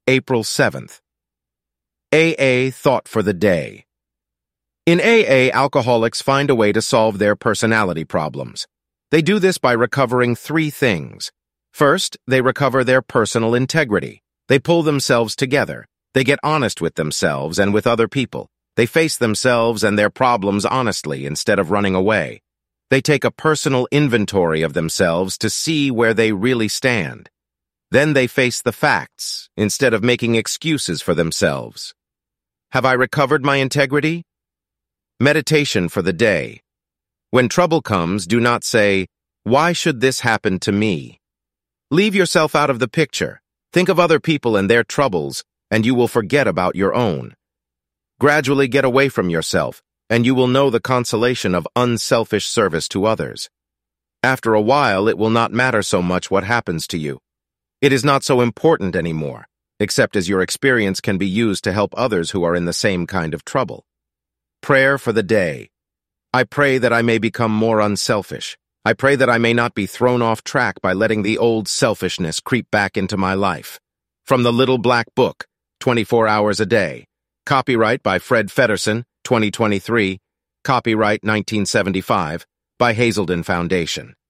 April 7th. AA Thought for the Day. In AA, alcoholics find a way to solve their personality problems. They do this by recovering three things. First, they recover their personal integrity. They pull themselves together. They get honest with themselves and with other people. They face themselves and their problems honestly instead of running away. They take a personal inventory of themselves to see where they really stand. Then they face the facts instead of making excuses for themselves. Have I recovered my integrity? Meditation for the day. When trouble comes, do not say, "Why should this happen to me?" Leave yourself out of the picture. Think of other people and their troubles, and you will forget about your own. Gradually get away from yourself, and you will know the consolation of unselfish service to others. After a while, it will not matter so much what happens to you. It is not so important anymore, except as your experience can be used to help others who are in the same kind of trouble. Prayer for the day. I pray that I may become more unselfish. I pray that I may not be thrown off track by letting the old selfishness creep back into my life. From the Little Black Book, 24 Hours a Day. Copyright by Fred Feddersen, 2023. Copyright 1975, by Hazelden Foundation.